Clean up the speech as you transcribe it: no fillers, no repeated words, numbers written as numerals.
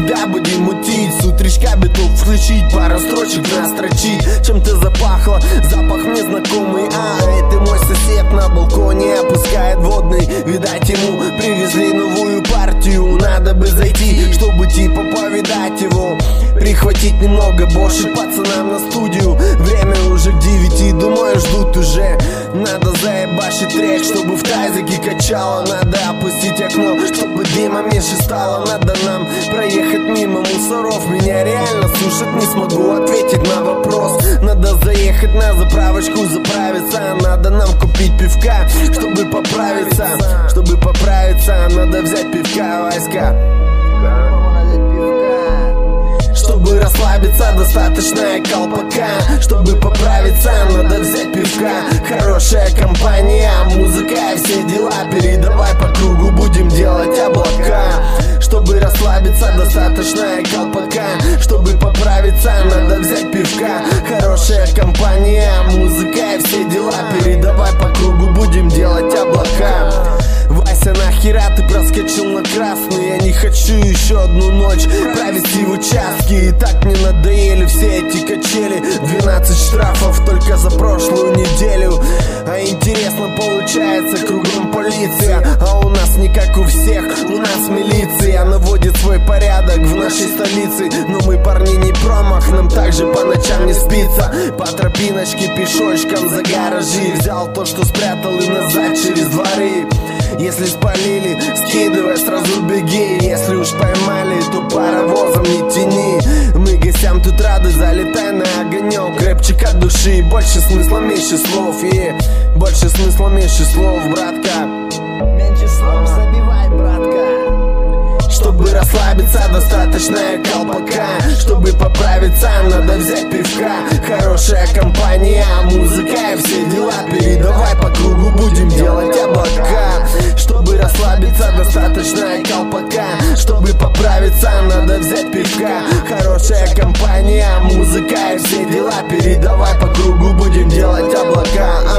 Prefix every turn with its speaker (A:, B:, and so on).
A: тебя будем мутить. С утречка биток включить, пару строчек настрочить. Чем-то запахло, запах мне знакомый. Это мой сосед на балконе опускает водный. Видать, ему привезли новую партию. Надо бы зайти, чтобы типа повидать его. Прихватить немного больше пацанам на студию. Время уже к 9, думаю, ждут уже. Надо заебашить трек, чтобы в тазике качало. Надо опустить окно, чтобы дыма меньше стало. Надо нам проехать мимо мусоров. Меня реально сушит, не смогу ответить на вопрос. Надо заехать на заправочку, заправиться. Надо нам купить пивка, чтобы поправиться. Чтобы поправиться, надо взять пивка, Васька. Чтобы расслабиться, достаточно колпака. Чтобы поправиться, надо взять пивка. Хорошая компания, музыка и все дела. Передавай по кругу, будем делать облака. Чтобы расслабиться, достаточно колпака. Чтобы поправиться, надо взять пивка. Хорошая компания, музыка и все дела. Передавай по кругу, будем делать облака. Вася, нахера ты проскочил на красный? Я не хочу еще одну ночь провести в участке. И так мне надоели все эти качели. 12 штрафов только за прошлую неделю. А интересно получается, кругом полиция. А у нас не как у всех, у нас милиция наводит свой порядок в нашей столице. Но мы парни не промах, нам также по ночам не спится. По тропиночке пешочком за гаражи. Взял то, что спрятал, и назад через дворы. Если спалили, скидывай, сразу беги. Если уж поймали, то паровозом не тяни. Мы гостям тут рады, залетай на огонек. Крепче от души, больше смысла, меньше слов. Больше смысла, меньше слов, братка.
B: Меньше слов забивай, братка.
A: Чтобы расслабиться, достаточно колпака. Чтобы поправиться, надо взять пивка. Хорошая компания, музыка и все дела. Передавай по кругу, будем делать облака. Чтобы расслабиться, достаточно колпака. Чтобы поправиться, надо взять пивка. Хорошая компания, музыка и все дела. Передавай по кругу, будем делать облака.